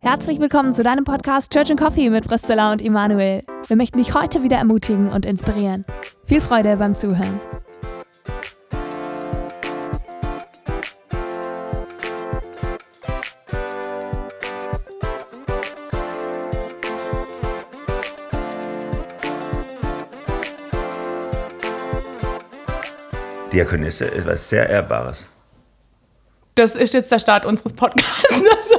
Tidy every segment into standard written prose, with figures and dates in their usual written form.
Herzlich willkommen zu deinem Podcast Church and Coffee mit Priscilla und Immanuel. Wir möchten dich heute wieder ermutigen und inspirieren. Viel Freude beim Zuhören. Diakonisse ist was sehr Ehrbares. Das ist jetzt der Start unseres Podcasts.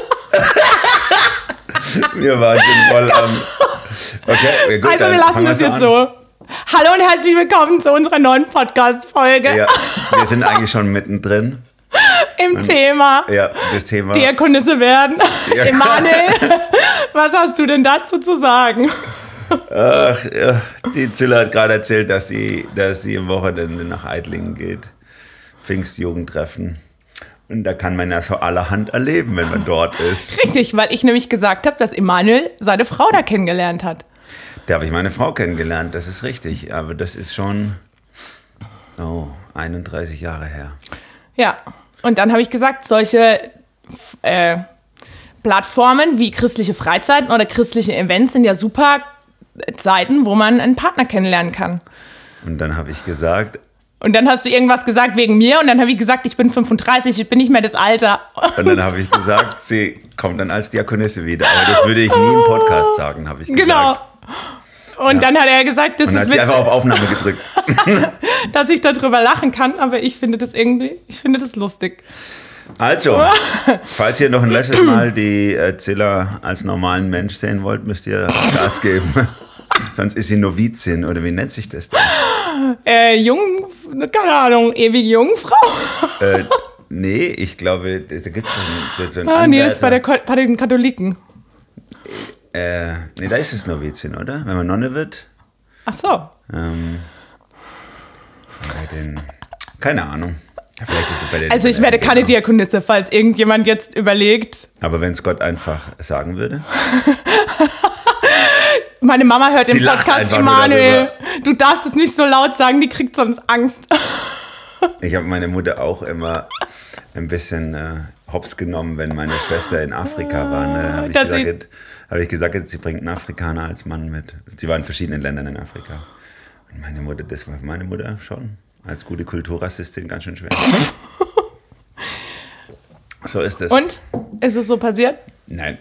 Wir waren schon voll am... Okay, gut, also wir lassen das jetzt so. Hallo und herzlich willkommen zu unserer neuen Podcast-Folge. Ja, wir sind eigentlich schon mittendrin. Im Thema. Ja, das Thema. Diakonisse werden. Immanuel, was hast du denn dazu zu sagen? Ach, ja, die Zilla hat gerade erzählt, dass sie am Wochenende nach Eitlingen geht. Pfingstjugendtreffen. Und da kann man ja so allerhand erleben, wenn man dort ist. Richtig, weil ich nämlich gesagt habe, dass Immanuel seine Frau da kennengelernt hat. Da habe ich meine Frau kennengelernt, das ist richtig. Aber das ist schon 31 Jahre her. Ja, und dann habe ich gesagt, solche Plattformen wie christliche Freizeiten oder christliche Events sind ja super Zeiten, wo man einen Partner kennenlernen kann. Und dann habe ich gesagt... Und dann hast du irgendwas gesagt wegen mir und dann habe ich gesagt, ich bin 35, ich bin nicht mehr das Alter. Und dann habe ich gesagt, sie kommt dann als Diakonisse wieder. Aber das würde ich nie im Podcast sagen, habe ich gesagt. Genau. Und dann hat er gesagt, das und ist hat sie einfach auf Aufnahme gedrückt. dass ich darüber lachen kann, aber ich finde das lustig. Also, falls ihr noch ein letztes Mal die Zilla als normalen Mensch sehen wollt, müsst ihr Gas geben. Sonst ist sie Novizin, oder wie nennt sich das denn? Keine Ahnung, ewige Jungfrau? Nee, ich glaube, da gibt es so einen nee, das ist bei den Katholiken. Nee, da ist es Novizin, oder? Wenn man Nonne wird. Ach so. Keine Ahnung. Vielleicht ist es bei den, also ich werde keine Diakonisse, falls irgendjemand jetzt überlegt. Aber wenn es Gott einfach sagen würde? Meine Mama hört den Podcast, Immanuel. Du darfst es nicht so laut sagen, die kriegt sonst Angst. Ich habe meine Mutter auch immer ein bisschen hops genommen, wenn meine Schwester in Afrika war. Ne? Habe ich gesagt, sie bringt einen Afrikaner als Mann mit. Sie war in verschiedenen Ländern in Afrika. Und meine Mutter, das war für meine Mutter schon als gute Kulturrassistin ganz schön schwer. So ist es. Und? Ist es so passiert? Nein.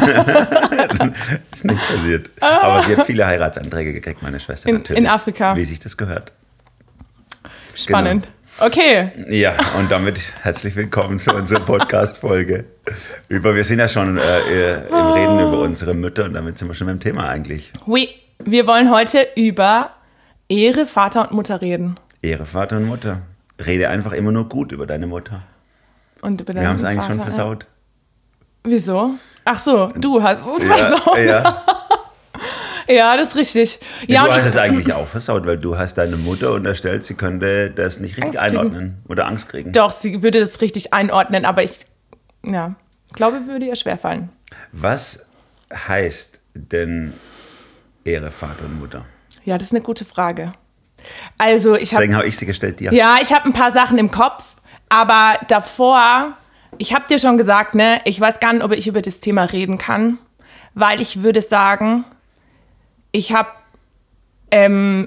Ist nicht passiert. Aber sie hat viele Heiratsanträge gekriegt, meine Schwester natürlich. In Afrika. Wie sich das gehört. Spannend. Genau. Okay. Ja, und damit herzlich willkommen zu unserer Podcast-Folge. Wir sind ja schon im Reden über unsere Mütter und damit sind wir schon beim Thema eigentlich. Oui, wir wollen heute über Ehre, Vater und Mutter reden. Ehre, Vater und Mutter. Rede einfach immer nur gut über deine Mutter. Und über wir haben es eigentlich Vater, schon versaut. Wieso? Ach so, du hast es versaut. Ja. Ja, das ist richtig. Ja, du hast es eigentlich auch versaut, weil du hast deine Mutter unterstellt, sie könnte das nicht richtig einordnen oder Angst kriegen. Doch, sie würde das richtig einordnen, aber ich glaube, würde ihr schwerfallen. Was heißt denn Ehre, Vater und Mutter? Ja, das ist eine gute Frage. Also deswegen habe ich sie gestellt dir. Ja, ich habe ein paar Sachen im Kopf, aber davor, ich habe dir schon gesagt, ne, ich weiß gar nicht, ob ich über das Thema reden kann, weil ich würde sagen, ich habe so eine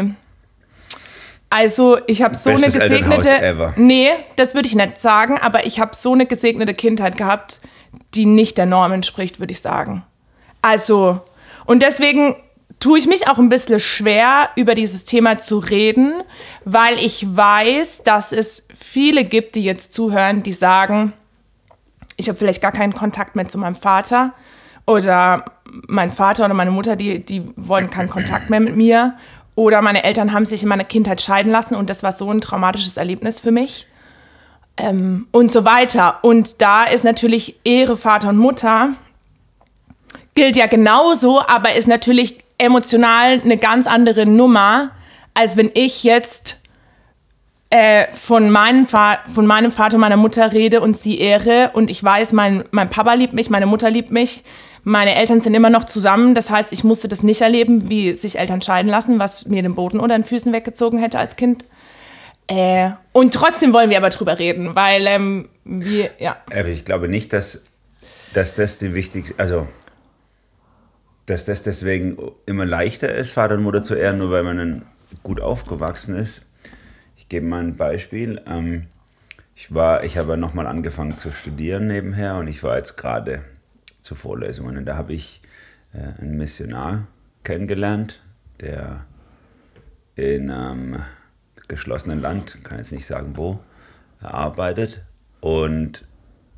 gesegnete, nee, das würde ich nicht sagen, aber ich habe so eine gesegnete Kindheit gehabt, die nicht der Norm entspricht, würde ich sagen. Also, und deswegen tue ich mich auch ein bisschen schwer, über dieses Thema zu reden, weil ich weiß, dass es viele gibt, die jetzt zuhören, die sagen, ich habe vielleicht gar keinen Kontakt mehr zu meinem Vater oder mein Vater oder meine Mutter, die wollen keinen Kontakt mehr mit mir oder meine Eltern haben sich in meiner Kindheit scheiden lassen und das war so ein traumatisches Erlebnis für mich und so weiter. Und da ist natürlich Ehre, Vater und Mutter, gilt ja genauso, aber ist natürlich emotional eine ganz andere Nummer, als wenn ich jetzt von meinem Vater und meiner Mutter rede und sie ehre und ich weiß, mein Papa liebt mich, meine Mutter liebt mich, meine Eltern sind immer noch zusammen, das heißt, ich musste das nicht erleben, wie sich Eltern scheiden lassen, was mir den Boden unter den Füßen weggezogen hätte als Kind. Und trotzdem wollen wir aber drüber reden, weil wir, ja. Aber ich glaube nicht, dass dass das die wichtigste, also dass das deswegen immer leichter ist, Vater und Mutter zu ehren, nur weil man dann gut aufgewachsen ist. Ich gebe mal ein Beispiel. Ich habe nochmal angefangen zu studieren nebenher und ich war jetzt gerade zu Vorlesungen und da habe ich einen Missionar kennengelernt, der in einem geschlossenen Land, kann jetzt nicht sagen wo, arbeitet und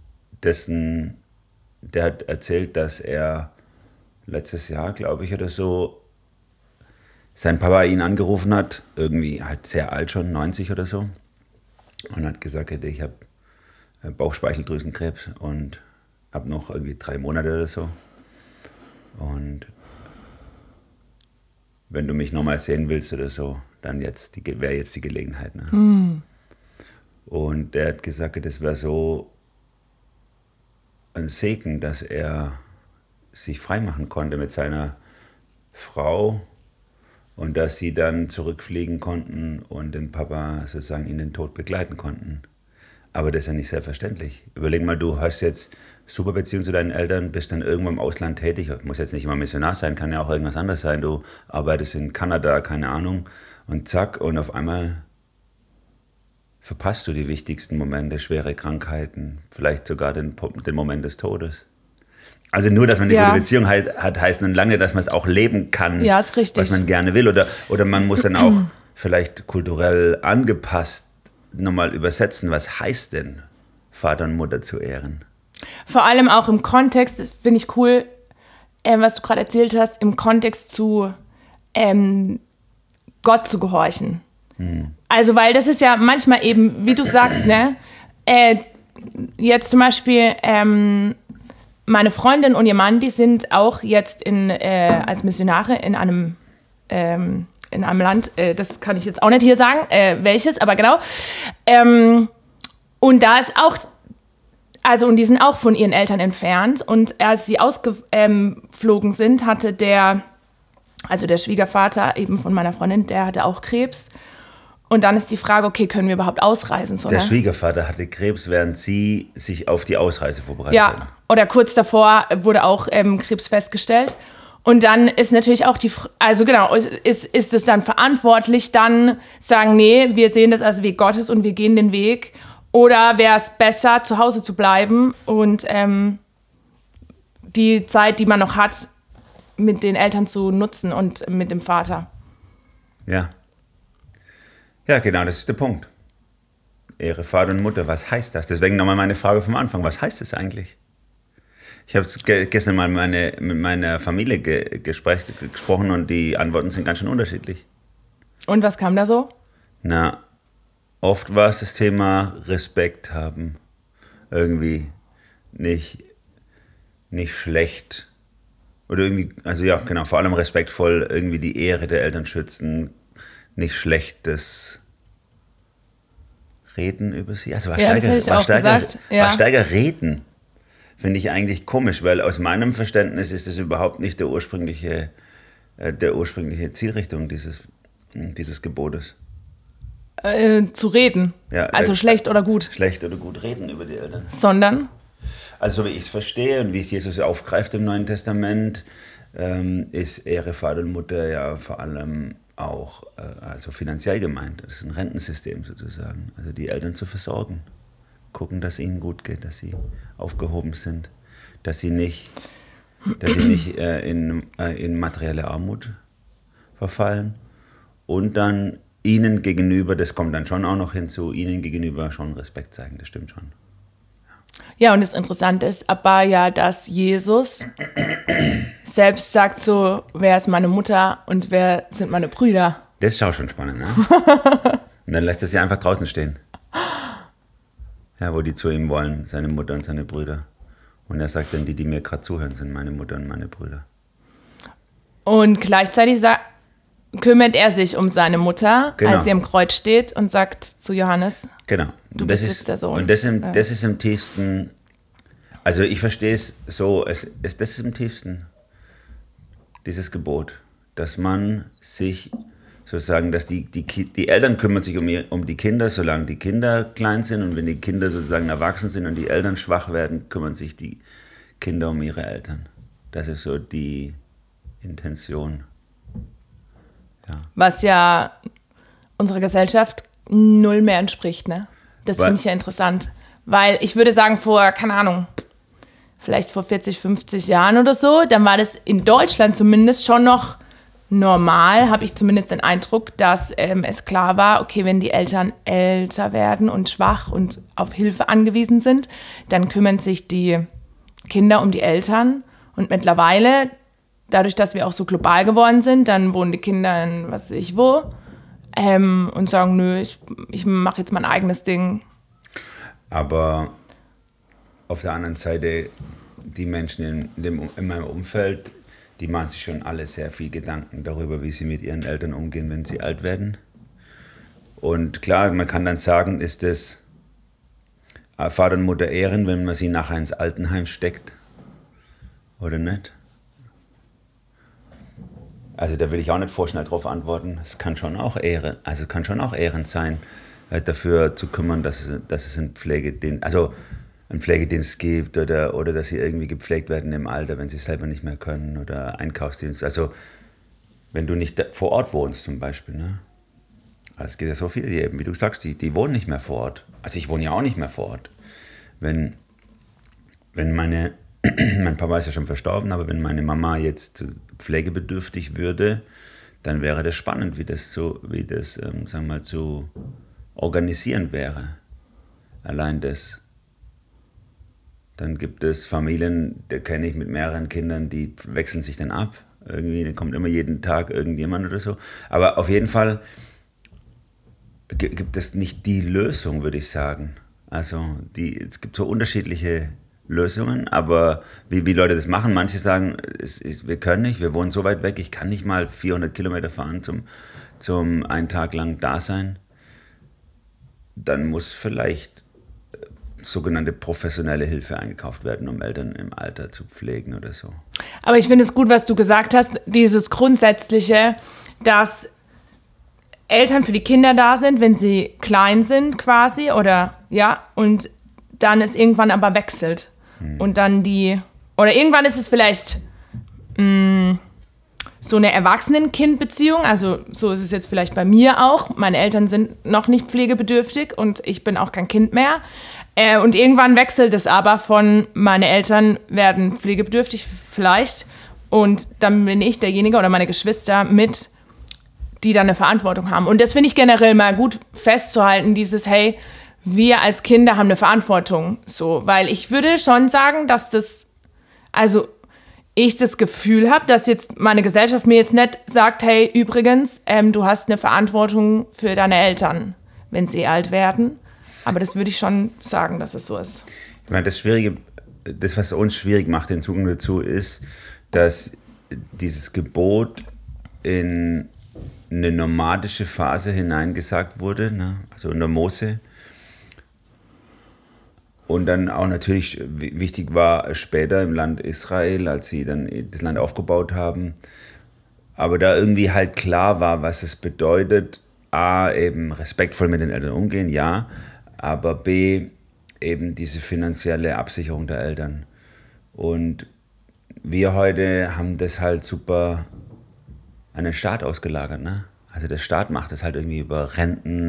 der hat erzählt, dass er letztes Jahr, glaube ich, oder so, sein Papa ihn angerufen hat, irgendwie halt sehr alt schon, 90 oder so, und hat gesagt, ich habe Bauchspeicheldrüsenkrebs und habe noch irgendwie 3 Monate oder so. Und wenn du mich nochmal sehen willst oder so, dann wäre jetzt die Gelegenheit. Ne? Und er hat gesagt, das wäre so ein Segen, dass er sich freimachen konnte mit seiner Frau und dass sie dann zurückfliegen konnten und den Papa sozusagen in den Tod begleiten konnten. Aber das ist ja nicht selbstverständlich. Überleg mal, du hast jetzt super Beziehung zu deinen Eltern, bist dann irgendwo im Ausland tätig, muss jetzt nicht immer Missionar sein, kann ja auch irgendwas anderes sein. Du arbeitest in Kanada, keine Ahnung, und zack, und auf einmal verpasst du die wichtigsten Momente, schwere Krankheiten, vielleicht sogar den Moment des Todes. Also nur, dass man eine gute Beziehung hat, heißt nun lange, dass man es auch leben kann, ist richtig. Was man gerne will. Oder man muss dann auch vielleicht kulturell angepasst nochmal übersetzen, was heißt denn, Vater und Mutter zu ehren? Vor allem auch im Kontext, finde ich cool, was du gerade erzählt hast, im Kontext zu Gott zu gehorchen. Also, weil das ist ja manchmal eben, wie du sagst, ne, jetzt zum Beispiel meine Freundin und ihr Mann, die sind auch jetzt als Missionare in einem Land, das kann ich jetzt auch nicht hier sagen, welches, aber genau. Und da ist auch, und die sind auch von ihren Eltern entfernt. Und als sie ausgeflogen sind, hatte der Schwiegervater eben von meiner Freundin, der hatte auch Krebs. Und dann ist die Frage, okay, können wir überhaupt ausreisen? So, der Schwiegervater hatte Krebs, während sie sich auf die Ausreise vorbereitet haben. Ja, oder kurz davor wurde auch Krebs festgestellt. Und dann ist natürlich auch ist es dann verantwortlich, dann sagen, nee, wir sehen das als Weg Gottes und wir gehen den Weg. Oder wäre es besser, zu Hause zu bleiben und die Zeit, die man noch hat, mit den Eltern zu nutzen und mit dem Vater. Ja. Ja, genau, das ist der Punkt. Ehre Vater und Mutter, was heißt das? Deswegen nochmal meine Frage vom Anfang, was heißt das eigentlich? Ich habe gestern mal mit meiner Familie gesprochen und die Antworten sind ganz schön unterschiedlich. Und was kam da so? Na, oft war es das Thema Respekt haben. Irgendwie nicht schlecht. Oder irgendwie, also ja, genau, vor allem respektvoll irgendwie die Ehre der Eltern schützen. Nicht schlechtes Reden über sie. Also war stärker Reden. Finde ich eigentlich komisch, weil aus meinem Verständnis ist das überhaupt nicht der ursprüngliche Zielrichtung dieses Gebotes. Zu reden. Ja, also schlecht oder gut. Schlecht oder gut reden über die Eltern. Sondern? Also wie ich es verstehe und wie es Jesus aufgreift im Neuen Testament, ist Ehre Vater und Mutter ja vor allem auch also finanziell gemeint. Das ist ein Rentensystem sozusagen. Also die Eltern zu versorgen. Gucken, dass ihnen gut geht, dass sie aufgehoben sind, dass sie nicht in materielle Armut verfallen und dann ihnen gegenüber, das kommt dann schon auch noch hinzu, ihnen gegenüber schon Respekt zeigen, das stimmt schon. Ja, und das Interessante ist aber ja, dass Jesus selbst sagt so, wer ist meine Mutter und wer sind meine Brüder? Das ist auch schon spannend, ne? Und dann lässt er sie einfach draußen stehen. Ja, wo die zu ihm wollen, seine Mutter und seine Brüder. Und er sagt dann, die mir gerade zuhören, sind meine Mutter und meine Brüder. Und gleichzeitig kümmert er sich um seine Mutter, als sie am Kreuz steht und sagt zu Johannes, genau. Du bist jetzt der Sohn. Und das ist im tiefsten, also ich verstehe es so, das ist im tiefsten, dieses Gebot, dass man sich sozusagen, dass die Eltern kümmern sich um die Kinder, solange die Kinder klein sind, und wenn die Kinder sozusagen erwachsen sind und die Eltern schwach werden, kümmern sich die Kinder um ihre Eltern. Das ist so die Intention. Ja. Was ja unserer Gesellschaft null mehr entspricht, ne? Das finde ich ja interessant. Weil ich würde sagen, vor, keine Ahnung, vielleicht vor 40, 50 Jahren oder so, dann war das in Deutschland zumindest schon noch normal, habe ich zumindest den Eindruck, dass es klar war, okay, wenn die Eltern älter werden und schwach und auf Hilfe angewiesen sind, dann kümmern sich die Kinder um die Eltern. Und mittlerweile, dadurch, dass wir auch so global geworden sind, dann wohnen die Kinder in was weiß ich wo und sagen, nö, ich mache jetzt mein eigenes Ding. Aber auf der anderen Seite, die Menschen in meinem Umfeld, die machen sich schon alle sehr viel Gedanken darüber, wie sie mit ihren Eltern umgehen, wenn sie alt werden. Und klar, man kann dann sagen, ist das Vater und Mutter ehren, wenn man sie nachher ins Altenheim steckt? Oder nicht? Also da will ich auch nicht vorschnell drauf antworten. Es kann schon auch ehrend sein, dafür zu kümmern, dass es einen Pflegedienst gibt oder dass sie irgendwie gepflegt werden im Alter, wenn sie selber nicht mehr können, oder Einkaufsdienst. Also wenn du nicht vor Ort wohnst zum Beispiel. Ne? Also es gibt ja so viele, die eben, wie du sagst, die wohnen nicht mehr vor Ort. Also ich wohne ja auch nicht mehr vor Ort. Wenn mein Papa ist ja schon verstorben, aber wenn meine Mama jetzt pflegebedürftig würde, dann wäre das spannend, wie das sagen wir mal, zu organisieren wäre. Allein das. Dann gibt es Familien, da kenne ich mit mehreren Kindern, die wechseln sich dann ab. Irgendwie, da kommt immer jeden Tag irgendjemand oder so. Aber auf jeden Fall gibt es nicht die Lösung, würde ich sagen. Also es gibt so unterschiedliche Lösungen, aber wie Leute das machen, manche sagen, wir können nicht, wir wohnen so weit weg, ich kann nicht mal 400 Kilometer fahren zum einen Tag lang da sein. Dann muss vielleicht sogenannte professionelle Hilfe eingekauft werden, um Eltern im Alter zu pflegen oder so. Aber ich finde es gut, was du gesagt hast, dieses Grundsätzliche, dass Eltern für die Kinder da sind, wenn sie klein sind quasi, oder ja, und dann es irgendwann aber wechselt. Und dann oder irgendwann ist es vielleicht so eine Erwachsenen-Kind-Beziehung, also so ist es jetzt vielleicht bei mir auch. Meine Eltern sind noch nicht pflegebedürftig und ich bin auch kein Kind mehr. Und irgendwann wechselt es aber von, meine Eltern werden pflegebedürftig vielleicht und dann bin ich derjenige oder meine Geschwister mit, die dann eine Verantwortung haben. Und das finde ich generell mal gut festzuhalten, dieses, hey, wir als Kinder haben eine Verantwortung, so, weil ich würde schon sagen, dass ich das Gefühl habe, dass jetzt meine Gesellschaft mir jetzt nicht sagt, hey, übrigens, du hast eine Verantwortung für deine Eltern, wenn sie alt werden. Aber das würde ich schon sagen, dass es so ist. Ich meine, das, was uns schwierig macht, den Zugang dazu, ist, dass dieses Gebot in eine nomadische Phase hineingesagt wurde, ne? Also in der Mose. Und dann auch natürlich wichtig war später im Land Israel, als sie dann das Land aufgebaut haben. Aber da irgendwie halt klar war, was es bedeutet, A, eben respektvoll mit den Eltern umgehen, ja, aber B, eben diese finanzielle Absicherung der Eltern. Und wir heute haben das halt super an den Staat ausgelagert, ne? Also der Staat macht das halt irgendwie über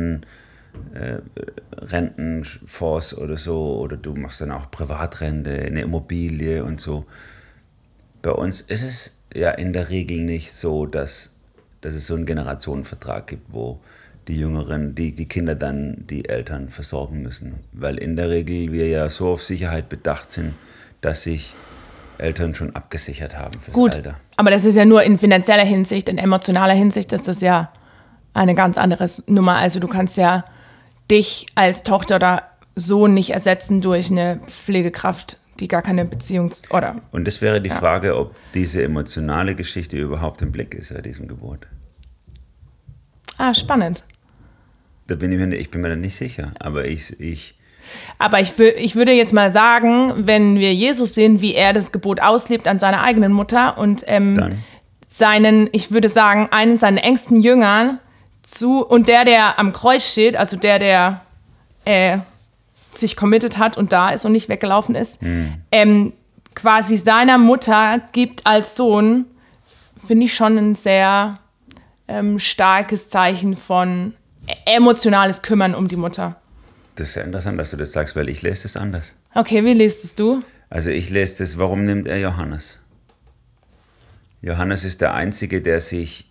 Rentenfonds oder so, oder du machst dann auch Privatrente, eine Immobilie und so. Bei uns ist es ja in der Regel nicht so, dass es so einen Generationenvertrag gibt, wo die Jüngeren, die Kinder dann die Eltern versorgen müssen. Weil in der Regel wir ja so auf Sicherheit bedacht sind, dass sich Eltern schon abgesichert haben fürs Alter. Gut, aber das ist ja nur in finanzieller Hinsicht, in emotionaler Hinsicht ist das ja eine ganz andere Nummer. Also du kannst ja dich als Tochter oder Sohn nicht ersetzen durch eine Pflegekraft, die gar keine Und das wäre die Frage, ob diese emotionale Geschichte überhaupt im Blick ist bei diesem Gebot. Ah, spannend. Ich bin mir da nicht sicher, aber Aber ich würde jetzt mal sagen, wenn wir Jesus sehen, wie er das Gebot auslebt an seiner eigenen Mutter und ich würde sagen, einen seiner engsten Jüngern und der am Kreuz steht, also der sich committed hat und da ist und nicht weggelaufen ist, quasi seiner Mutter gibt als Sohn, finde ich schon ein sehr starkes Zeichen von emotionales Kümmern um die Mutter. Das ist ja interessant, dass du das sagst, weil ich lese das anders. Okay, wie liest es du? Also ich lese das, warum nimmt er Johannes? Johannes ist der Einzige, der sich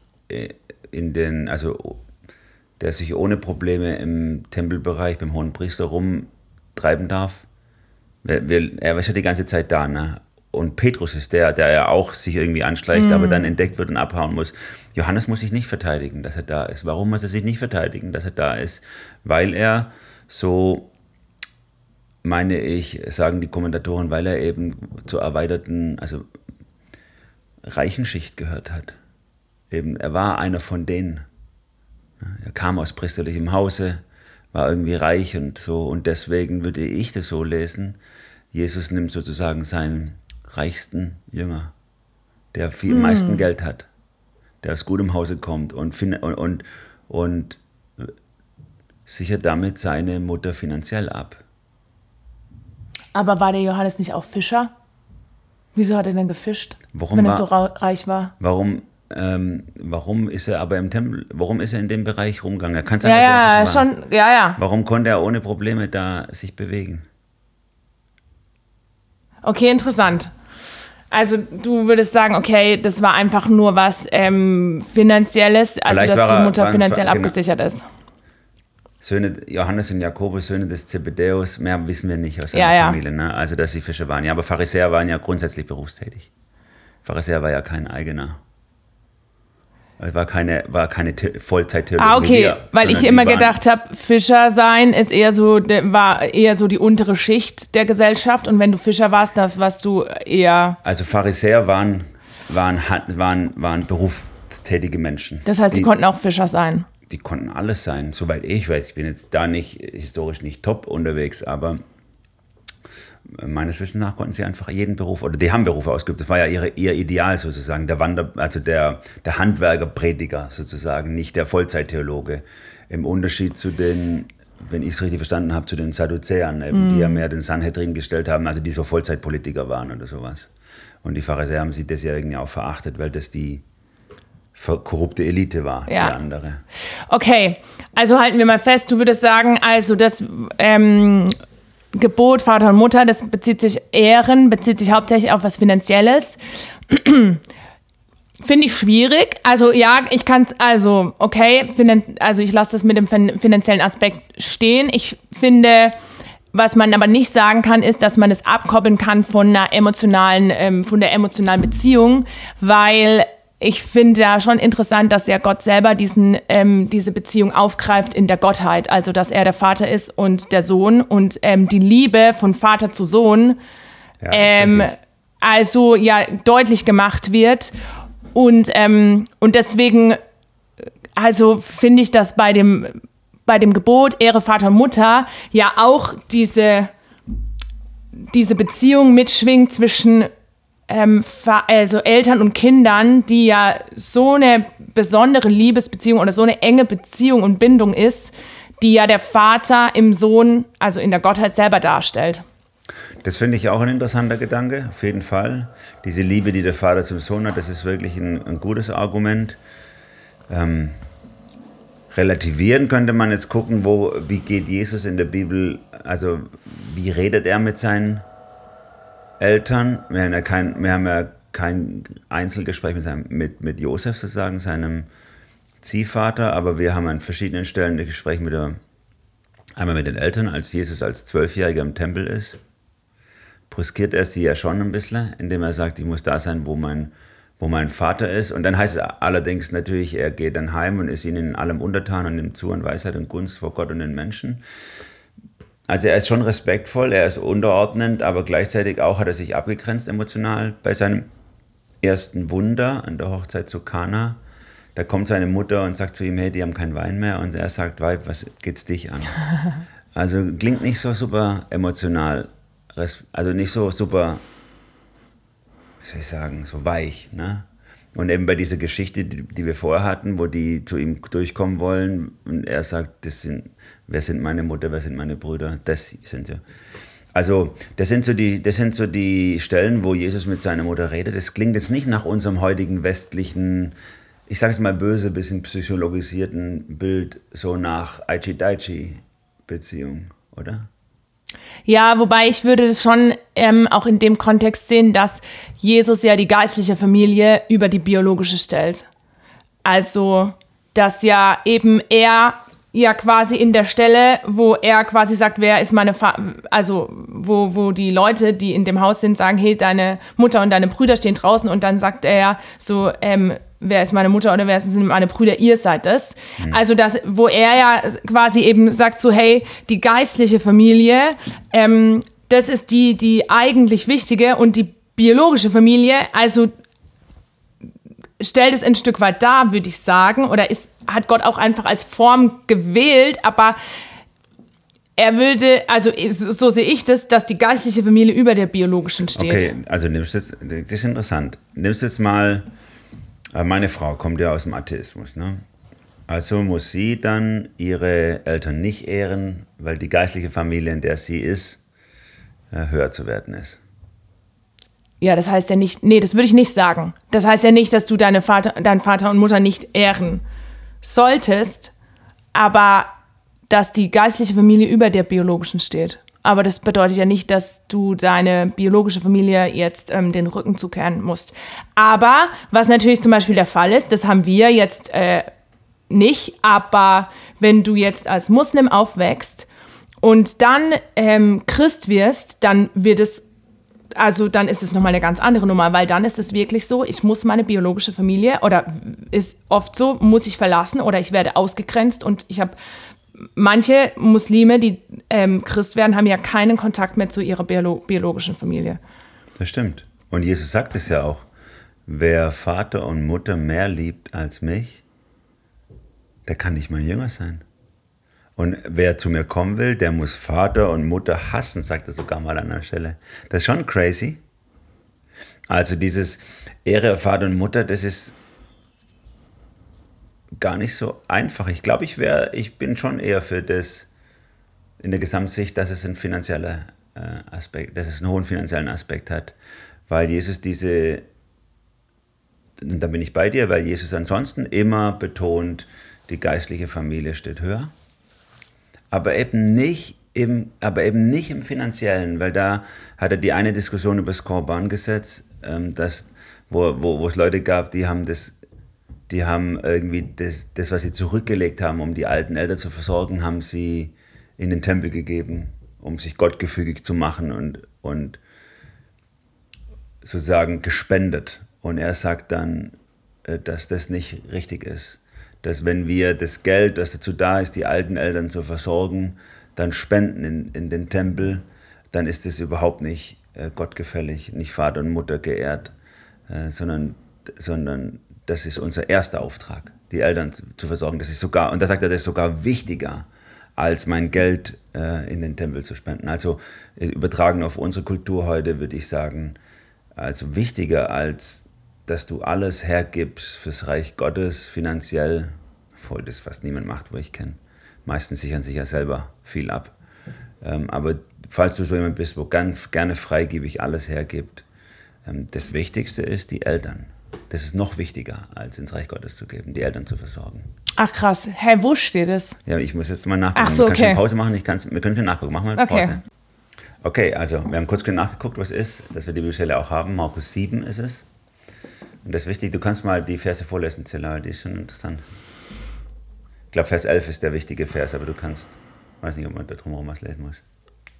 der sich ohne Probleme im Tempelbereich beim Hohenpriester rumtreiben darf. Er war ja die ganze Zeit da, ne? Und Petrus ist der ja auch sich irgendwie anschleicht, aber dann entdeckt wird und abhauen muss. Johannes muss sich nicht verteidigen, dass er da ist. Warum muss er sich nicht verteidigen, dass er da ist? Weil er so, meine ich, sagen die Kommentatoren, weil er eben zur erweiterten, also reichen Schicht gehört hat. Eben, er war einer von denen. Er kam aus priesterlichem Hause, war irgendwie reich und so. Und deswegen würde ich das so lesen, Jesus nimmt sozusagen seinen reichsten Jünger, der viel meisten Geld hat, der aus gutem Hause kommt und sichert damit seine Mutter finanziell ab. Aber war der Johannes nicht auch Fischer? Wieso hat er denn gefischt, wenn er so reich war? Warum ist er aber im Tempel, warum ist er in dem Bereich rumgegangen? Er kann ja. Warum konnte er ohne Probleme da sich bewegen? Okay, interessant. Also du würdest sagen, okay, das war einfach nur was Finanzielles, also dass die Mutter finanziell abgesichert ist. Söhne, Johannes und Jakobus, Söhne des Zebedäus, mehr wissen wir nicht aus seiner Familie, ne? Also dass sie Fischer waren. Ja, aber Pharisäer waren ja grundsätzlich berufstätig. Pharisäer war ja kein eigener. War keine Vollzeit-Theologie. Okay, weil ich immer gedacht habe, Fischer sein ist war eher so die untere Schicht der Gesellschaft und wenn du Fischer warst, das warst du eher... Also Pharisäer waren berufstätige Menschen. Das heißt, die konnten auch Fischer sein? Die konnten alles sein, soweit ich weiß. Ich bin jetzt da historisch nicht top unterwegs, aber meines Wissens nach konnten sie einfach jeden Beruf, oder die haben Berufe ausgeübt, das war ja ihr Ideal sozusagen, der Handwerker-Prediger sozusagen, nicht der Vollzeittheologe. Im Unterschied zu den, wenn ich es richtig verstanden habe, zu den Sadduzäern, die ja mehr den Sanhedrin gestellt haben, also die so Vollzeitpolitiker waren oder sowas. Und die Pharisäer haben sie deswegen ja auch verachtet, weil das die korrupte Elite war, die andere. Okay, also halten wir mal fest, du würdest sagen, also das Gebot Vater und Mutter, das bezieht sich hauptsächlich auf was Finanzielles. Finde ich schwierig. Also ja, ich kann es, ich lasse das mit dem finanziellen Aspekt stehen. Ich finde, was man aber nicht sagen kann, ist, dass man es abkoppeln kann von der emotionalen Beziehung, weil ich finde ja schon interessant, dass ja Gott selber diese Beziehung aufgreift in der Gottheit. Also, dass er der Vater ist und der Sohn und die Liebe von Vater zu Sohn deutlich gemacht wird. Und deswegen, also finde ich, dass bei dem Gebot Ehre Vater und Mutter ja auch diese Beziehung mitschwingt zwischen also Eltern und Kindern, die ja so eine besondere Liebesbeziehung oder so eine enge Beziehung und Bindung ist, die ja der Vater im Sohn, also in der Gottheit selber darstellt. Das finde ich auch ein interessanter Gedanke, auf jeden Fall. Diese Liebe, die der Vater zum Sohn hat, das ist wirklich ein gutes Argument. Relativieren könnte man jetzt gucken, wie geht Jesus in der Bibel, also wie redet er mit seinen Eltern. Wir haben ja kein Einzelgespräch mit Josef sozusagen, seinem Ziehvater, aber wir haben an verschiedenen Stellen ein Gespräch einmal mit den Eltern, als Jesus als 12-Jähriger im Tempel ist. Brüskiert er sie ja schon ein bisschen, indem er sagt, ich muss da sein, wo mein Vater ist. Und dann heißt es allerdings natürlich, er geht dann heim und ist ihnen in allem untertan und nimmt zu an Weisheit und Gunst vor Gott und den Menschen. Also er ist schon respektvoll, er ist unterordnend, aber gleichzeitig auch hat er sich abgegrenzt emotional bei seinem ersten Wunder an der Hochzeit zu Kana. Da kommt seine Mutter und sagt zu ihm, hey, die haben keinen Wein mehr. Und er sagt, Weib, was geht's dich an? Also klingt nicht so super emotional, also nicht so super, wie soll ich sagen, so weich, ne? Und eben bei dieser Geschichte, die wir vorher hatten, wo die zu ihm durchkommen wollen und er sagt, wer sind meine Mutter, wer sind meine Brüder, das sind sie. Also das sind so die Stellen, wo Jesus mit seiner Mutter redet. Das klingt jetzt nicht nach unserem heutigen westlichen, ich sage es mal böse, bisschen psychologisierten Bild, so nach Aichi-Daichi-Beziehung, oder? Ja, wobei ich würde das schon auch in dem Kontext sehen, dass Jesus ja die geistliche Familie über die biologische stellt. Also, dass ja eben er ja quasi in der Stelle, wo er quasi sagt, wer ist meine also wo die Leute, die in dem Haus sind, sagen, hey, deine Mutter und deine Brüder stehen draußen, und dann sagt er ja so, wer ist meine Mutter oder wer sind meine Brüder, ihr seid es. Also das, wo er ja quasi eben sagt so, hey, die geistliche Familie, das ist die eigentlich wichtige, und die biologische Familie, also stellt es ein Stück weit dar, würde ich sagen, oder hat Gott auch einfach als Form gewählt, aber er würde, also so sehe ich das, dass die geistliche Familie über der biologischen steht. Okay, also das ist interessant. Nimmst jetzt mal, meine Frau kommt ja aus dem Atheismus, ne? Also muss sie dann ihre Eltern nicht ehren, weil die geistliche Familie, in der sie ist, höher zu werten ist. Ja, das heißt ja nicht, nee, das würde ich nicht sagen. Das heißt ja nicht, dass du deinen Vater und Mutter nicht ehren solltest, aber dass die geistliche Familie über der biologischen steht. Aber das bedeutet ja nicht, dass du deine biologische Familie jetzt den Rücken zukehren musst. Aber was natürlich zum Beispiel der Fall ist, das haben wir jetzt nicht, aber wenn du jetzt als Muslim aufwächst und dann Christ wirst, dann wird es, also dann ist es nochmal eine ganz andere Nummer, weil dann ist es wirklich so, ich muss meine biologische Familie, oder ist oft so, muss ich verlassen oder ich werde ausgegrenzt, und ich habe manche Muslime, die Christ werden, haben ja keinen Kontakt mehr zu ihrer biologischen Familie. Das stimmt. Und Jesus sagt es ja auch, wer Vater und Mutter mehr liebt als mich, der kann nicht mein Jünger sein. Und wer zu mir kommen will, der muss Vater und Mutter hassen, sagt er sogar mal an einer Stelle. Das ist schon crazy. Also dieses Ehre Vater und Mutter, das ist gar nicht so einfach. Ich glaube, ich bin schon eher für das in der Gesamtsicht, dass es ein finanzieller Aspekt, dass es einen hohen finanziellen Aspekt hat. Weil Jesus und da bin ich bei dir, weil Jesus ansonsten immer betont, die geistliche Familie steht höher. Aber eben nicht im Finanziellen, weil da hat er die eine Diskussion über das Korban-Gesetz, wo es Leute gab, die haben irgendwie das, was sie zurückgelegt haben, um die alten Eltern zu versorgen, haben sie in den Tempel gegeben, um sich gottgefügig zu machen und sozusagen gespendet. Und er sagt dann, dass das nicht richtig ist. Dass wenn wir das Geld, das dazu da ist, die alten Eltern zu versorgen, dann spenden in den Tempel, dann ist es überhaupt nicht gottgefällig, nicht Vater und Mutter geehrt, sondern das ist unser erster Auftrag, die Eltern zu versorgen. Das ist sogar, und da sagt er, das ist sogar wichtiger, als mein Geld in den Tempel zu spenden. Also übertragen auf unsere Kultur heute würde ich sagen, also wichtiger als dass du alles hergibst fürs Reich Gottes, finanziell, obwohl das fast niemand macht, wo ich kenne. Meistens sichern sich ja selber viel ab. Aber falls du so jemand bist, wo ganz gerne freigebig alles hergibt, das Wichtigste ist die Eltern. Das ist noch wichtiger, als ins Reich Gottes zu geben, die Eltern zu versorgen. Ach krass, hä, wo steht es? Ja, ich muss jetzt mal nachgucken. Ach so, okay. Du kannst eine Pause machen, wir können nachgucken. Machen wir eine Pause. Okay. Okay, also wir haben kurz nachgeguckt, was ist, dass wir die Bibelstelle auch haben. Markus 7 ist es. Und das ist wichtig, du kannst mal die Verse vorlesen, Zilla, die ist schon interessant. Ich glaube, Vers 11 ist der wichtige Vers, aber du kannst, weiß nicht, ob man da drumherum was lesen muss.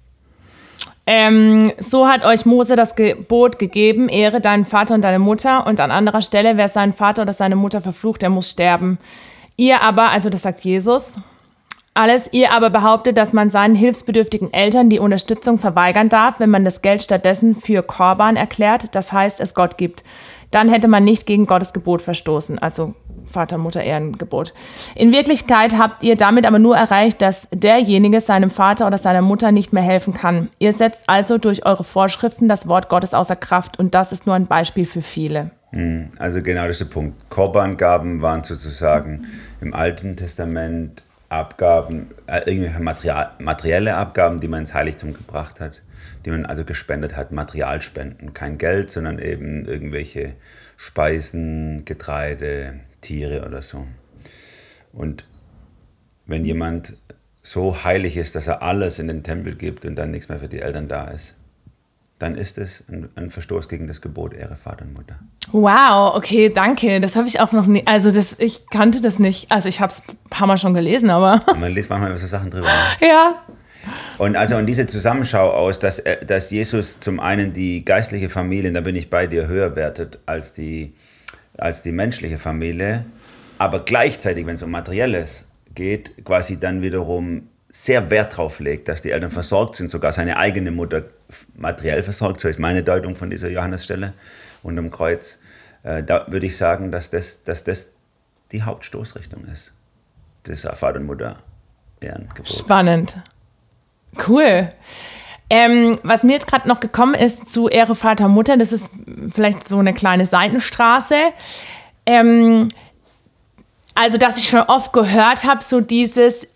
So hat euch Mose das Gebot gegeben, ehre deinen Vater und deine Mutter. Und an anderer Stelle, wer seinen Vater oder seine Mutter verflucht, der muss sterben. Ihr aber, also das sagt Jesus, ihr aber behauptet, dass man seinen hilfsbedürftigen Eltern die Unterstützung verweigern darf, wenn man das Geld stattdessen für Korban erklärt, das heißt, es Gott gibt. Dann hätte man nicht gegen Gottes Gebot verstoßen, also Vater-Mutter-Ehrengebot. In Wirklichkeit habt ihr damit aber nur erreicht, dass derjenige seinem Vater oder seiner Mutter nicht mehr helfen kann. Ihr setzt also durch eure Vorschriften das Wort Gottes außer Kraft, und das ist nur ein Beispiel für viele. Also genau das ist der Punkt. Korbangaben waren sozusagen im Alten Testament Abgaben, irgendwelche materielle Abgaben, die man ins Heiligtum gebracht hat. die man also gespendet hat, Materialspenden. Kein Geld, sondern eben irgendwelche Speisen, Getreide, Tiere oder so. Und wenn jemand so heilig ist, dass er alles in den Tempel gibt und dann nichts mehr für die Eltern da ist, dann ist es ein Verstoß gegen das Gebot, Ehre Vater und Mutter. Wow, okay, danke. Das habe ich auch noch nie, also ich kannte das nicht. Also ich habe es ein paar Mal schon gelesen, aber... Man liest manchmal über so Sachen drüber. Ja. Und diese Zusammenschau aus, dass Jesus zum einen die geistliche Familie, da bin ich bei dir, höher wertet als die menschliche Familie, aber gleichzeitig, wenn es um Materielles geht, quasi dann wiederum sehr Wert drauf legt, dass die Eltern versorgt sind, sogar seine eigene Mutter materiell versorgt, so ist meine Deutung von dieser Johannesstelle unterm Kreuz. Da würde ich sagen, dass das die Hauptstoßrichtung ist, das Vater und Mutter Ehrengebot. Spannend. Cool. Was mir jetzt gerade noch gekommen ist zu Ehre Vater, Mutter, das ist vielleicht so eine kleine Seitenstraße. Also, dass ich schon oft gehört habe, so dieses,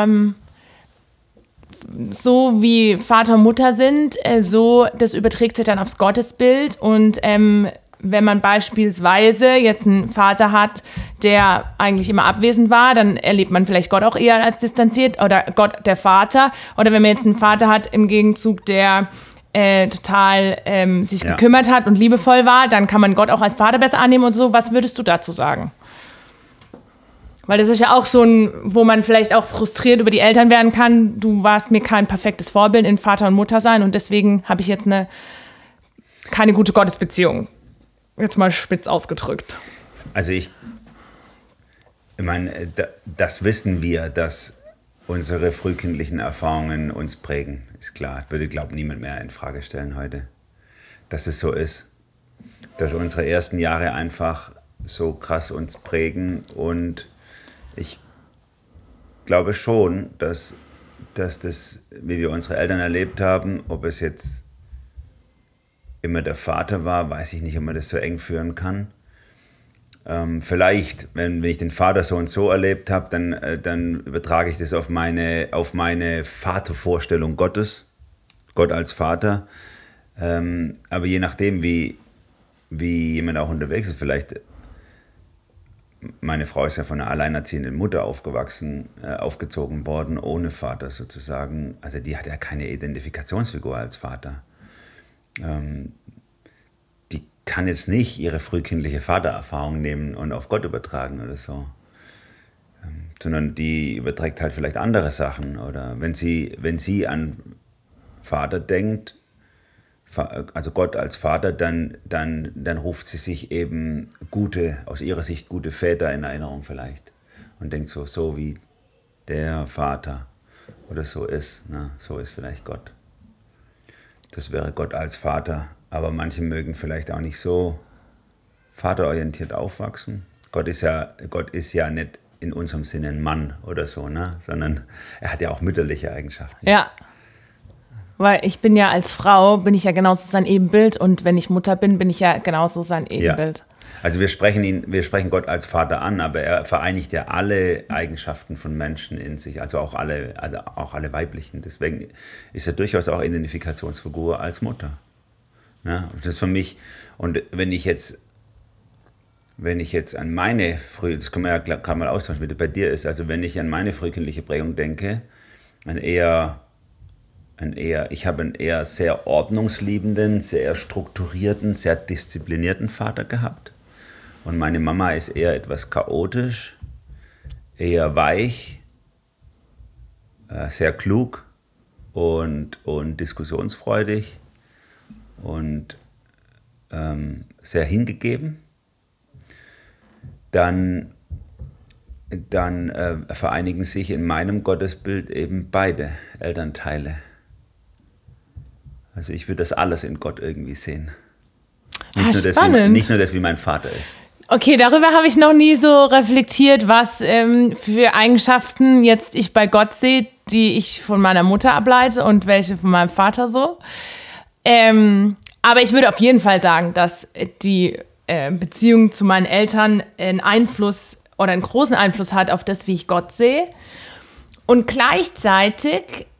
so wie Vater und Mutter sind, so, das überträgt sich dann aufs Gottesbild. Und wenn man beispielsweise jetzt einen Vater hat, der eigentlich immer abwesend war, dann erlebt man vielleicht Gott auch eher als distanziert oder Gott der Vater. Oder wenn man jetzt einen Vater hat im Gegenzug, der total sich gekümmert hat und liebevoll war, dann kann man Gott auch als Vater besser annehmen und so. Was würdest du dazu sagen? Weil das ist ja auch so wo man vielleicht auch frustriert über die Eltern werden kann. Du warst mir kein perfektes Vorbild in Vater und Mutter sein und deswegen habe ich jetzt keine gute Gottesbeziehung. Jetzt mal spitz ausgedrückt. Also ich meine, das wissen wir, dass unsere frühkindlichen Erfahrungen uns prägen. Ist klar, würde, glaube ich, niemand mehr in Frage stellen heute, dass es so ist. Dass unsere ersten Jahre einfach so krass uns prägen und ich glaube schon, dass das, wie wir unsere Eltern erlebt haben, ob es jetzt immer der Vater war, weiß ich nicht, ob man das so eng führen kann. Vielleicht, wenn ich den Vater so und so erlebt habe, dann übertrage ich das auf meine Vatervorstellung Gottes, Gott als Vater. Aber je nachdem, wie jemand auch unterwegs ist, vielleicht... Meine Frau ist ja von einer alleinerziehenden Mutter aufgezogen worden, ohne Vater sozusagen. Also die hat ja keine Identifikationsfigur als Vater. Die kann jetzt nicht ihre frühkindliche Vatererfahrung nehmen und auf Gott übertragen oder so. Sondern die überträgt halt vielleicht andere Sachen. Oder wenn sie an Vater denkt, also Gott als Vater, dann ruft sie sich eben aus ihrer Sicht gute Väter in Erinnerung vielleicht und denkt so wie der Vater oder so ist, ne? So ist vielleicht Gott. Das wäre Gott als Vater, aber manche mögen vielleicht auch nicht so vaterorientiert aufwachsen. Gott ist ja nicht in unserem Sinne ein Mann oder so, ne? Sondern er hat ja auch mütterliche Eigenschaften. Ja. Weil ich bin ja als Frau, bin ich ja genauso sein Ebenbild und wenn ich Mutter bin, bin ich ja genauso sein Ebenbild. Ja. Also wir sprechen Gott als Vater an, aber er vereinigt ja alle Eigenschaften von Menschen in sich, also auch alle weiblichen. Deswegen ist er durchaus auch Identifikationsfigur als Mutter. Ja, das ist für mich, und wenn ich jetzt an meine das können wir ja gerade mal austauschen, wie das bei dir ist, also wenn ich an meine frühkindliche Prägung denke, ich habe einen eher sehr ordnungsliebenden, sehr strukturierten, sehr disziplinierten Vater gehabt. Und meine Mama ist eher etwas chaotisch, eher weich, sehr klug und diskussionsfreudig und sehr hingegeben. Dann vereinigen sich in meinem Gottesbild eben beide Elternteile. Also ich würde das alles in Gott irgendwie sehen. Nicht nur das, wie mein Vater ist. Okay, darüber habe ich noch nie so reflektiert, was für Eigenschaften jetzt ich bei Gott sehe, die ich von meiner Mutter ableite und welche von meinem Vater so. Aber ich würde auf jeden Fall sagen, dass die Beziehung zu meinen Eltern einen Einfluss oder einen großen Einfluss hat auf das, wie ich Gott sehe. Und gleichzeitig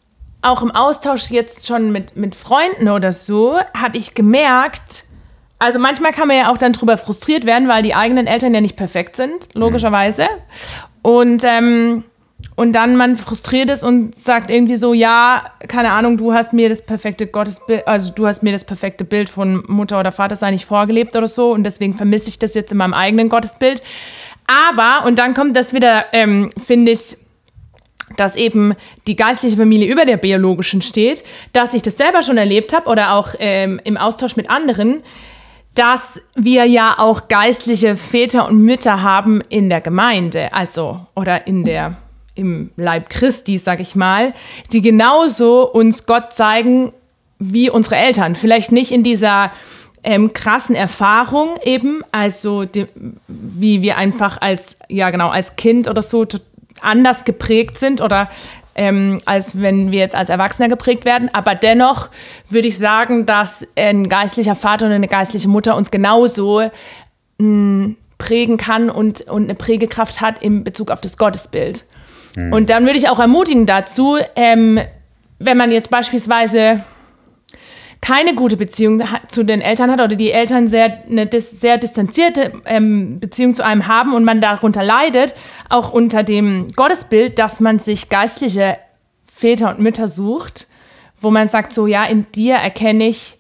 auch im Austausch jetzt schon mit Freunden oder so, habe ich gemerkt, also manchmal kann man ja auch dann drüber frustriert werden, weil die eigenen Eltern ja nicht perfekt sind, logischerweise. Und dann man frustriert ist und sagt irgendwie so, ja, keine Ahnung, du hast mir das perfekte Gottesbild, also du hast mir das perfekte Bild von Mutter oder Vater sein nicht vorgelebt oder so und deswegen vermisse ich das jetzt in meinem eigenen Gottesbild. Aber, und dann kommt das wieder, finde ich, dass eben die geistliche Familie über der biologischen steht, dass ich das selber schon erlebt habe oder auch im Austausch mit anderen, dass wir ja auch geistliche Väter und Mütter haben in der Gemeinde, also oder im Leib Christi, sag ich mal, die genauso uns Gott zeigen wie unsere Eltern. Vielleicht nicht in dieser krassen Erfahrung eben, also wie wir einfach als Kind oder so anders geprägt sind oder als wenn wir jetzt als Erwachsener geprägt werden. Aber dennoch würde ich sagen, dass ein geistlicher Vater und eine geistliche Mutter uns genauso prägen kann und eine Prägekraft hat in Bezug auf das Gottesbild. Und dann würde ich auch ermutigen dazu, wenn man jetzt beispielsweise keine gute Beziehung zu den Eltern hat oder die Eltern eine sehr distanzierte Beziehung zu einem haben und man darunter leidet, auch unter dem Gottesbild, dass man sich geistliche Väter und Mütter sucht, wo man sagt, so ja, in dir erkenne ich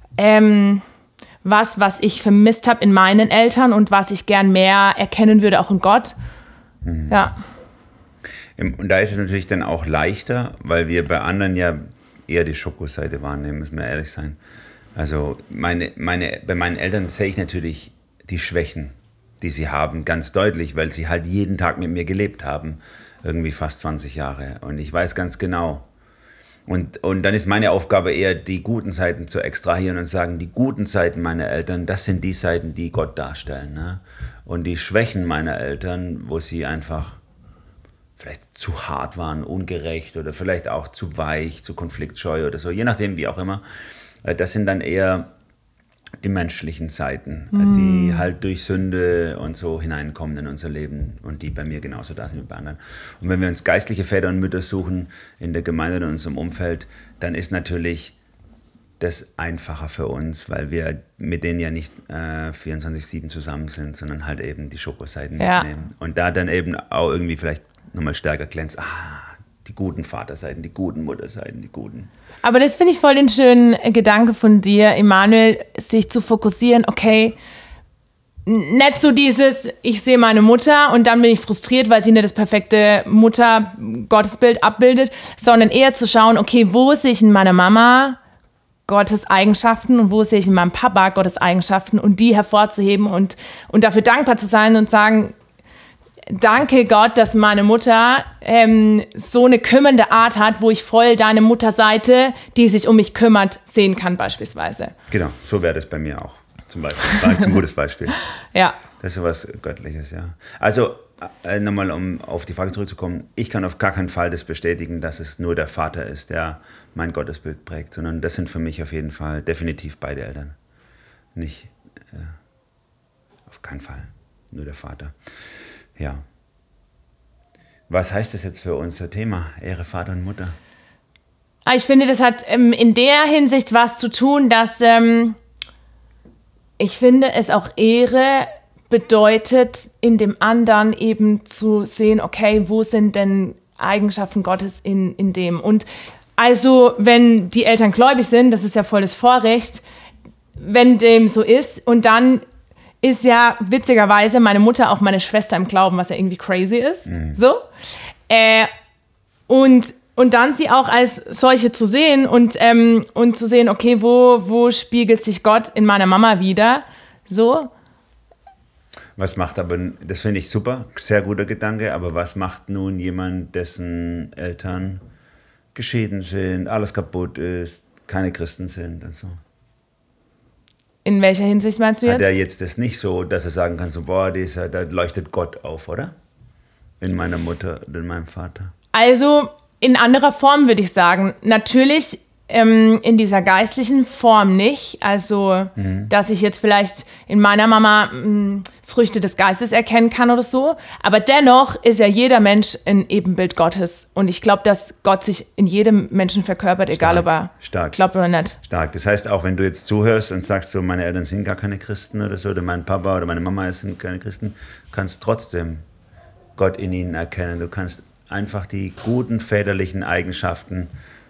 was ich vermisst habe in meinen Eltern und was ich gern mehr erkennen würde, auch in Gott. Ja. Und da ist es natürlich dann auch leichter, weil wir bei anderen ja eher die Schokoseite wahrnehmen, müssen wir ehrlich sein. Also bei meinen Eltern sehe ich natürlich die Schwächen, die sie haben, ganz deutlich, weil sie halt jeden Tag mit mir gelebt haben, irgendwie fast 20 Jahre. Und ich weiß ganz genau. Und dann ist meine Aufgabe eher, die guten Seiten zu extrahieren und sagen, die guten Seiten meiner Eltern, das sind die Seiten, die Gott darstellen. Ne? Und die Schwächen meiner Eltern, wo sie einfach vielleicht zu hart waren, ungerecht oder vielleicht auch zu weich, zu konfliktscheu oder so, je nachdem, wie auch immer. Das sind dann eher die menschlichen Seiten, die halt durch Sünde und so hineinkommen in unser Leben und die bei mir genauso da sind wie bei anderen. Und wenn wir uns geistliche Väter und Mütter suchen in der Gemeinde oder in unserem Umfeld, dann ist natürlich das einfacher für uns, weil wir mit denen ja nicht 24/7 zusammen sind, sondern halt eben die Schokoseiten mitnehmen. Und da dann eben auch irgendwie vielleicht nochmal stärker glänzt, die guten Vaterseiten, die guten Mutterseiten, die guten. Aber das finde ich voll den schönen Gedanke von dir, Emanuel, sich zu fokussieren, okay, nicht so dieses, ich sehe meine Mutter und dann bin ich frustriert, weil sie nicht das perfekte Mutter-Gottesbild abbildet, sondern eher zu schauen, okay, wo sehe ich in meiner Mama Gottes Eigenschaften und wo sehe ich in meinem Papa Gottes Eigenschaften und die hervorzuheben und dafür dankbar zu sein und sagen, danke Gott, dass meine Mutter so eine kümmernde Art hat, wo ich voll deine Mutterseite, die sich um mich kümmert, sehen kann beispielsweise. Genau, so wäre das bei mir auch zum Beispiel. War jetzt ein gutes Beispiel. Ja. Das ist was Göttliches, ja. Also nochmal, um auf die Frage zurückzukommen, ich kann auf gar keinen Fall das bestätigen, dass es nur der Vater ist, der mein Gottesbild prägt, sondern das sind für mich auf jeden Fall definitiv beide Eltern. Nicht, auf keinen Fall, nur der Vater. Ja. Was heißt das jetzt für unser Thema, Ehre Vater und Mutter? Ich finde, das hat in der Hinsicht was zu tun, dass ich finde, es auch Ehre bedeutet, in dem anderen eben zu sehen, okay, wo sind denn Eigenschaften Gottes in dem? Und also, wenn die Eltern gläubig sind, das ist ja voll das Vorrecht, wenn dem so ist und dann ist ja witzigerweise meine Mutter auch meine Schwester im Glauben, was ja irgendwie crazy ist. So. Und dann sie auch als solche zu sehen und zu sehen, okay, wo spiegelt sich Gott in meiner Mama wieder? So. Was macht aber, das finde ich super, sehr guter Gedanke, aber was macht nun jemand, dessen Eltern geschieden sind, alles kaputt ist, keine Christen sind und so? In welcher Hinsicht meinst du jetzt? Hat er jetzt das nicht so, dass er sagen kann, so, boah, da leuchtet Gott auf, oder? In meiner Mutter und in meinem Vater. Also in anderer Form würde ich sagen. Natürlich in dieser geistlichen Form nicht. Also, dass ich jetzt vielleicht in meiner Mama Früchte des Geistes erkennen kann oder so. Aber dennoch ist ja jeder Mensch ein Ebenbild Gottes. Und ich glaube, dass Gott sich in jedem Menschen verkörpert, egal ob er glaubt oder nicht. Stark. Das heißt, auch wenn du jetzt zuhörst und sagst, so, meine Eltern sind gar keine Christen oder so, oder mein Papa oder meine Mama sind keine Christen, kannst trotzdem Gott in ihnen erkennen. Du kannst einfach die guten väterlichen Eigenschaften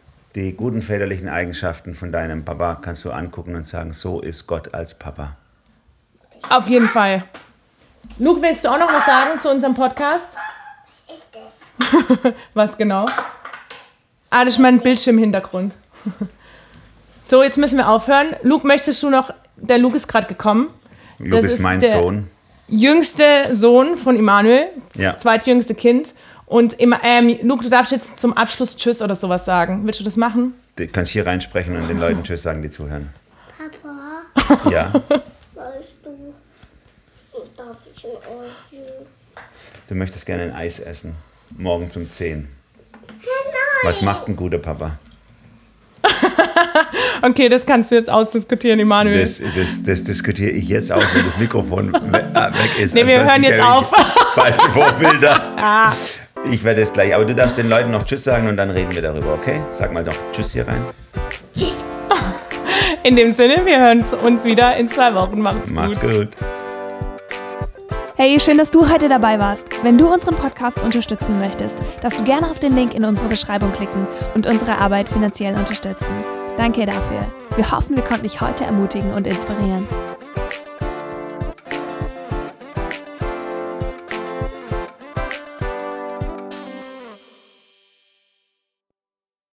von deinem Papa kannst du angucken und sagen, so ist Gott als Papa. Auf jeden Fall. Luke, willst du auch noch was sagen zu unserem Podcast? Was ist das? Was genau? Das ist mein Bildschirmhintergrund. So, jetzt müssen wir aufhören. Luke, möchtest du noch, der Luke ist gerade gekommen. Luke ist mein Sohn. Jüngste Sohn von Immanuel, das zweitjüngste Kind. Und Luke, du darfst jetzt zum Abschluss Tschüss oder sowas sagen. Willst du das machen? Du kannst hier reinsprechen und den Leuten Tschüss sagen, die zuhören. Papa, Ja. weißt du, darf ich ein Eis? Du möchtest gerne ein Eis essen. Morgen um 10. Was macht ein guter Papa? Okay, das kannst du jetzt ausdiskutieren, Immanuel. Das diskutiere ich jetzt aus, wenn das Mikrofon weg ist. Nee, wir hören jetzt auf. Falsche Vorbilder. Ich werde es gleich, aber du darfst den Leuten noch Tschüss sagen und dann reden wir darüber, okay? Sag mal doch Tschüss hier rein. Tschüss. In dem Sinne, wir hören uns wieder in 2 Wochen. Macht's gut. Hey, schön, dass du heute dabei warst. Wenn du unseren Podcast unterstützen möchtest, darfst du gerne auf den Link in unserer Beschreibung klicken und unsere Arbeit finanziell unterstützen. Danke dafür. Wir hoffen, wir konnten dich heute ermutigen und inspirieren.